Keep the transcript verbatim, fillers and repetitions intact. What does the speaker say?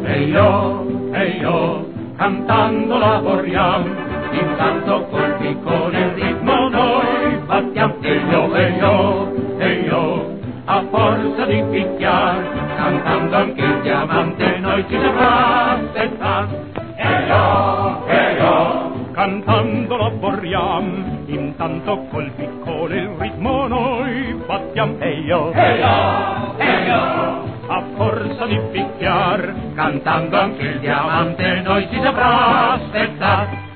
e io, e io, cantando lavoriamo, intanto col piccolo ritmo noi battiamo, e io, e io, e io, a forza di picchiar, cantando anche il diamante noi ci saprà aspettare, e io, e io, cantando lavoriamo, intanto col piccolo il ritmo noi battiamo, e io, e io, e io, a forza di picchiar, cantando anche il diamante noi ci saprà aspettare.